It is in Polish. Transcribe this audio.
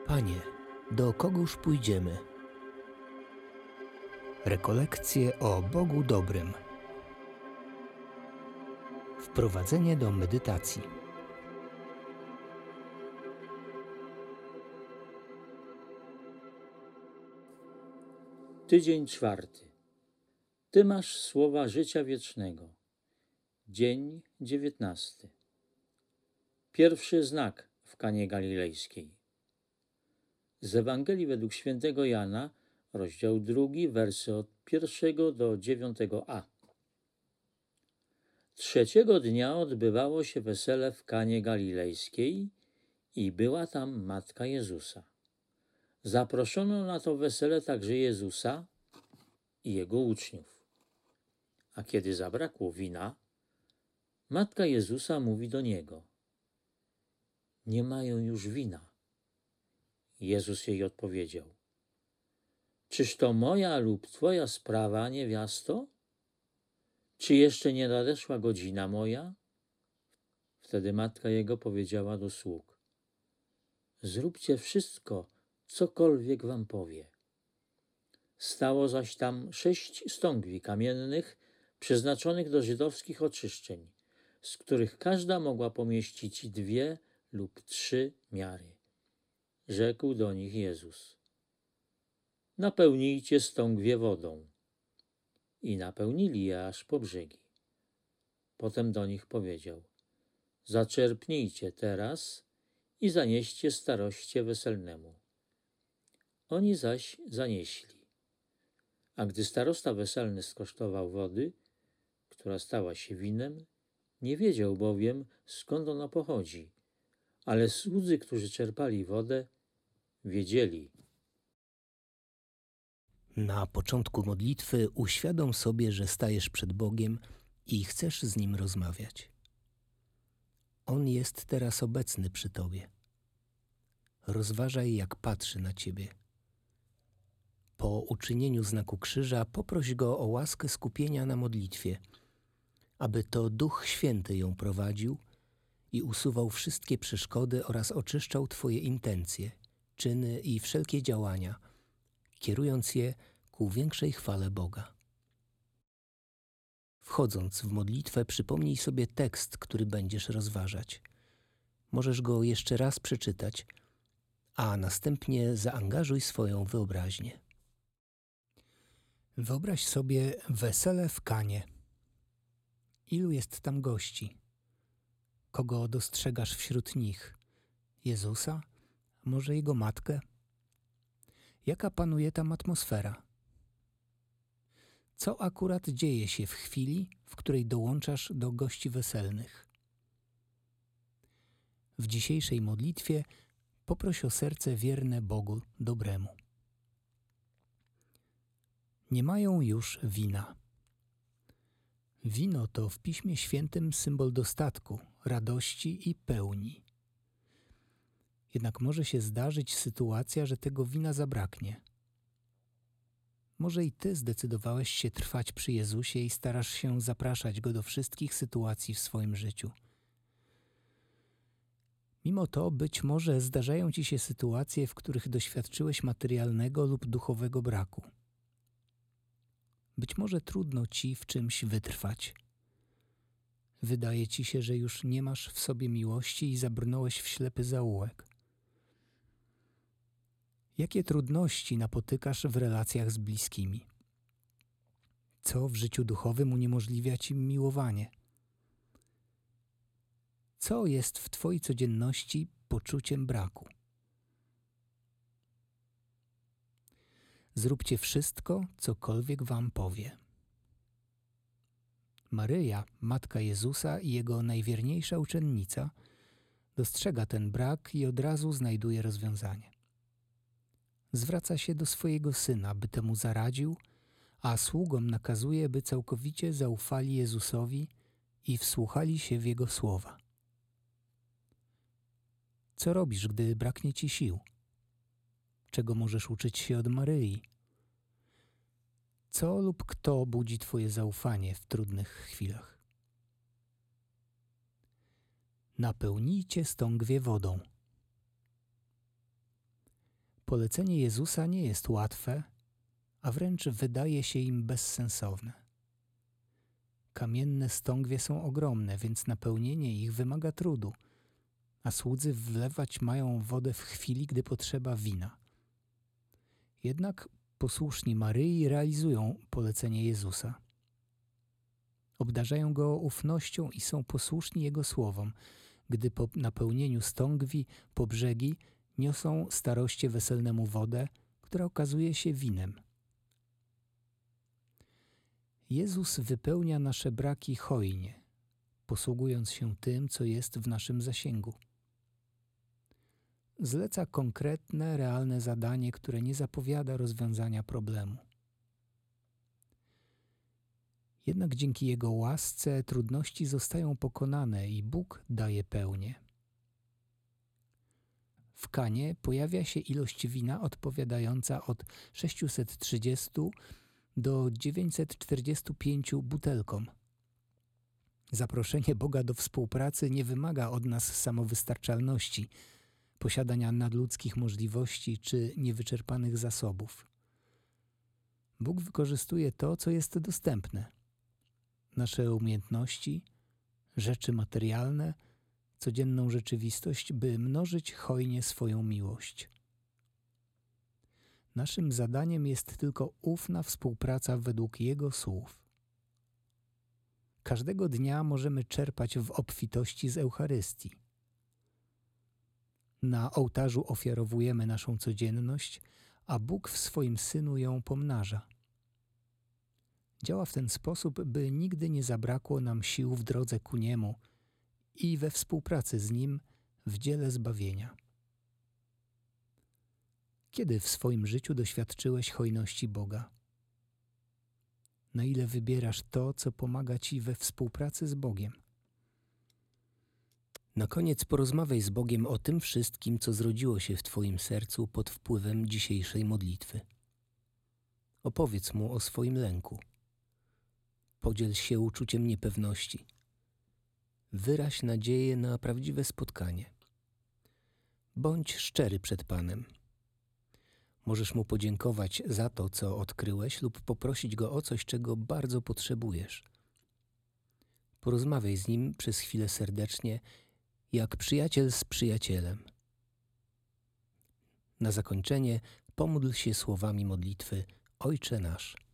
Panie, do kogóż pójdziemy? Rekolekcje o Bogu dobrym. Wprowadzenie do medytacji. Tydzień 4. Ty masz słowa życia wiecznego. Dzień 19. Pierwszy znak w Kanie Galilejskiej. Z Ewangelii według świętego Jana, rozdział 2, wersy od 1 do 9a. Trzeciego dnia odbywało się wesele w Kanie Galilejskiej i była tam matka Jezusa. Zaproszono na to wesele także Jezusa i jego uczniów. A kiedy zabrakło wina, matka Jezusa mówi do niego: nie mają już wina. Jezus jej odpowiedział: czyż to moja lub twoja sprawa, niewiasto? Czy jeszcze nie nadeszła godzina moja? Wtedy matka jego powiedziała do sług: zróbcie wszystko, cokolwiek wam powie. Stało zaś tam 6 stągwi kamiennych przeznaczonych do żydowskich oczyszczeń, z których każda mogła pomieścić 2 lub 3 miary. Rzekł do nich Jezus: napełnijcie stągwie wodą. I napełnili je aż po brzegi. Potem do nich powiedział: zaczerpnijcie teraz i zanieście staroście weselnemu. Oni zaś zanieśli. A gdy starosta weselny skosztował wody, która stała się winem, nie wiedział bowiem, skąd ona pochodzi, ale słudzy, którzy czerpali wodę, wiedzieli. Na początku modlitwy uświadom sobie, że stajesz przed Bogiem i chcesz z Nim rozmawiać. On jest teraz obecny przy tobie. Rozważaj, jak patrzy na ciebie. Po uczynieniu znaku krzyża poproś Go o łaskę skupienia na modlitwie, aby to Duch Święty ją prowadził i usuwał wszystkie przeszkody oraz oczyszczał twoje intencje, czyny i wszelkie działania, kierując je ku większej chwale Boga. Wchodząc w modlitwę, przypomnij sobie tekst, który będziesz rozważać. Możesz go jeszcze raz przeczytać, a następnie zaangażuj swoją wyobraźnię. Wyobraź sobie wesele w Kanie. Ilu jest tam gości? Kogo dostrzegasz wśród nich? Jezusa? Może Jego matkę? Jaka panuje tam atmosfera? Co akurat dzieje się w chwili, w której dołączasz do gości weselnych? W dzisiejszej modlitwie poproś o serce wierne Bogu dobremu. Nie mają już wina. Wino to w Piśmie Świętym symbol dostatku, radości i pełni. Jednak może się zdarzyć sytuacja, że tego wina zabraknie. Może i ty zdecydowałeś się trwać przy Jezusie i starasz się zapraszać Go do wszystkich sytuacji w swoim życiu. Mimo to być może zdarzają ci się sytuacje, w których doświadczyłeś materialnego lub duchowego braku. Być może trudno ci w czymś wytrwać. Wydaje ci się, że już nie masz w sobie miłości i zabrnąłeś w ślepy zaułek. Jakie trudności napotykasz w relacjach z bliskimi? Co w życiu duchowym uniemożliwia ci miłowanie? Co jest w twojej codzienności poczuciem braku? Zróbcie wszystko, cokolwiek wam powie. Maryja, matka Jezusa i Jego najwierniejsza uczennica, dostrzega ten brak i od razu znajduje rozwiązanie. Zwraca się do swojego syna, by temu zaradził, a sługom nakazuje, by całkowicie zaufali Jezusowi i wsłuchali się w Jego słowa. Co robisz, gdy braknie ci sił? Czego możesz uczyć się od Maryi? Co lub kto budzi twoje zaufanie w trudnych chwilach? Napełnijcie stągwie wodą. Polecenie Jezusa nie jest łatwe, a wręcz wydaje się im bezsensowne. Kamienne stągwie są ogromne, więc napełnienie ich wymaga trudu, a słudzy wlewać mają wodę w chwili, gdy potrzeba wina. Jednak posłuszni Maryi realizują polecenie Jezusa. Obdarzają Go ufnością i są posłuszni Jego słowom, gdy po napełnieniu stągwi po brzegi niosą staroście weselnemu wodę, która okazuje się winem. Jezus wypełnia nasze braki hojnie, posługując się tym, co jest w naszym zasięgu. Zleca konkretne, realne zadanie, które nie zapowiada rozwiązania problemu. Jednak dzięki Jego łasce trudności zostają pokonane i Bóg daje pełnię. W Kanie pojawia się ilość wina odpowiadająca od 630 do 945 butelkom. Zaproszenie Boga do współpracy nie wymaga od nas samowystarczalności, posiadania nadludzkich możliwości czy niewyczerpanych zasobów. Bóg wykorzystuje to, co jest dostępne. Nasze umiejętności, rzeczy materialne, codzienną rzeczywistość, by mnożyć hojnie swoją miłość. Naszym zadaniem jest tylko ufna współpraca według Jego słów. Każdego dnia możemy czerpać w obfitości z Eucharystii. Na ołtarzu ofiarowujemy naszą codzienność, a Bóg w swoim Synu ją pomnaża. Działa w ten sposób, by nigdy nie zabrakło nam sił w drodze ku Niemu i we współpracy z Nim w dziele zbawienia. Kiedy w swoim życiu doświadczyłeś hojności Boga? Na ile wybierasz to, co pomaga Ci we współpracy z Bogiem? Na koniec porozmawiaj z Bogiem o tym wszystkim, co zrodziło się w Twoim sercu pod wpływem dzisiejszej modlitwy. Opowiedz Mu o swoim lęku. Podziel się uczuciem niepewności. Wyraź nadzieję na prawdziwe spotkanie. Bądź szczery przed Panem. Możesz Mu podziękować za to, co odkryłeś, lub poprosić Go o coś, czego bardzo potrzebujesz. Porozmawiaj z Nim przez chwilę serdecznie, jak przyjaciel z przyjacielem. Na zakończenie pomódl się słowami modlitwy Ojcze nasz.